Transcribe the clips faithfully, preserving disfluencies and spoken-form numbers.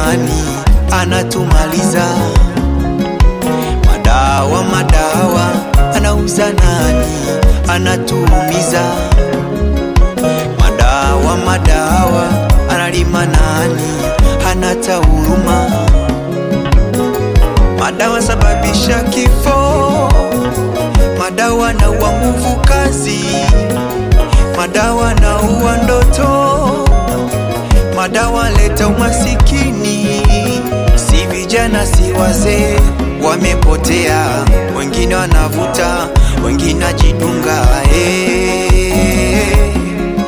nani anatumaliza? Madawa madawa anauza nani anatuumiza? Madawa madawa analima nani hanata huruma? Madawa sababisha kifo, madawa na uwa nguvu kazi, madawa na uwa ndoto, madawa leta umasikini. Si vijana si wazee wamepotea, wengine wanavuta, wengine ajidunga. Hey.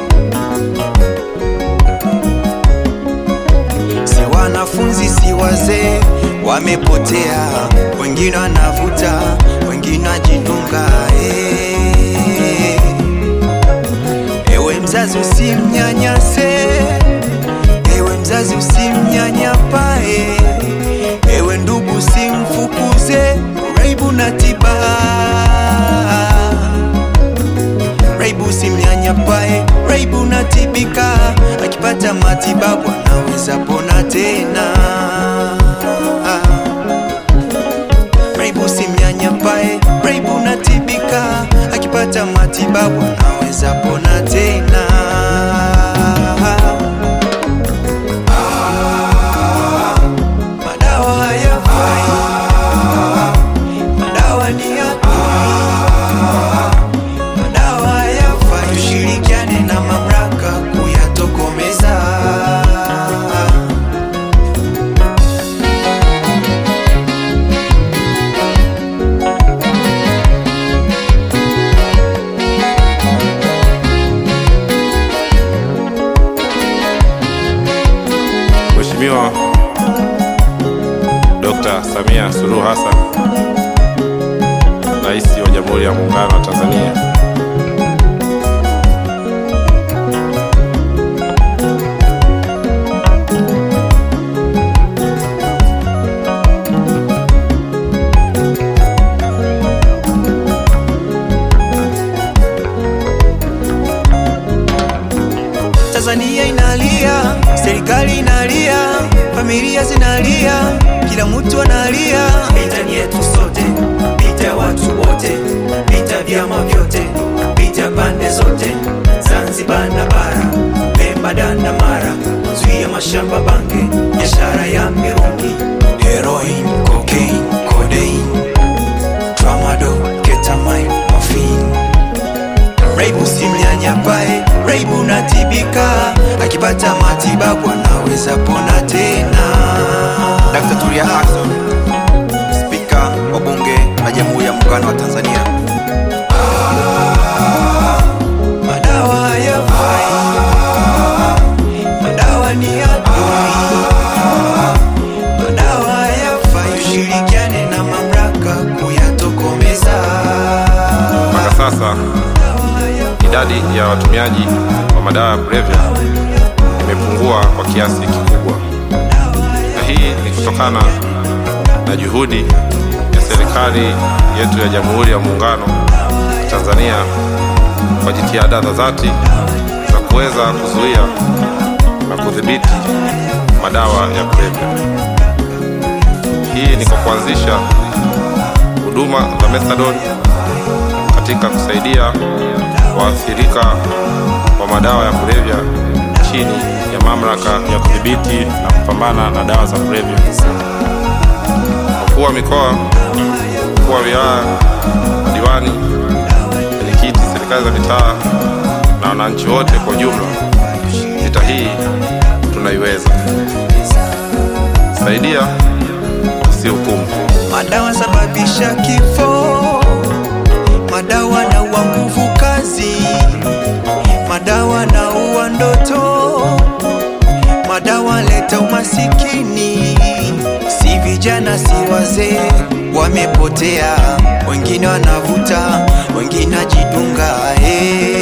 Si wanafunzi si wazee wamepotea, wengine wanavuta, wengine ajidunga. Hey. Ewe mzazi usimnyanyase, ewe mzazi usimnyanyapae, ewe ndugu simfukuze. Raibu na tiba, raibu simnyanyapae, raibu na tibika. Akipata matibabu anaweza pona tena. Raibu simnyanyapae, raibu na tibika. Akipata matibabu anaweza pona tena. Mheshimiwa Dokta Samia Suluhu Hassan, Rais wa Jamhuri ya Muungano wa Tanzania, Tanzania inalia, serikali inalia, familia zinalia, kila mtu analia. Vita ni yetu sote, vita ya watu wote, vita vyama vyote, vita pande zote, Zanzibar na bara, Pemba na Mara. Zuia mashamba bange, biashara ya mirungi, heroin, cocaine, codeine, tramadol, ketamine, morphine. Raibu simnyanyapae, raibu na tibika. Akipata matibabu anaweza pona tena. Daktari Tulia Ackson, Spika wa Bunge la Jamhuri ya Muungano wa Tanzania. Ah, madawa hayafai, madawa ni adui, madawa hayafai. Tushirikiane na mamlaka kuyatokomeza. mpaka sasa idadi ya watumiaji wa madawa ya kulevya imepungua kwa kiasi kikubwa, na hii ni kutokana na juhudi ya serikali yetu ya Jamhuri ya Muungano wa Tanzania kwa jitihada za dhati za kuweza kuzuia na kudhibiti madawa ya kulevya. Hii ni kwa kuanzisha huduma za methadone katika kusaidia waathirika wa madawa ya kulevya chini ya mamlaka ya kudhibiti na kupambana na dawa za kulevya. Wakuu wa mikoa, wakuu wa wilaya, madiwani, wenyekiti, serikali za mitaa na wananchi wote kwa jumla, vita hii tunaiweza. Saidia, usihukumu. Madawa sababisha kifo, madawa na uwa nguvu kazi, madawa na uwa ndoto, madawa leta umasikini. Si vijana si wazee wamepotea, wengine wanavuta, wengine ajidunga. Hey.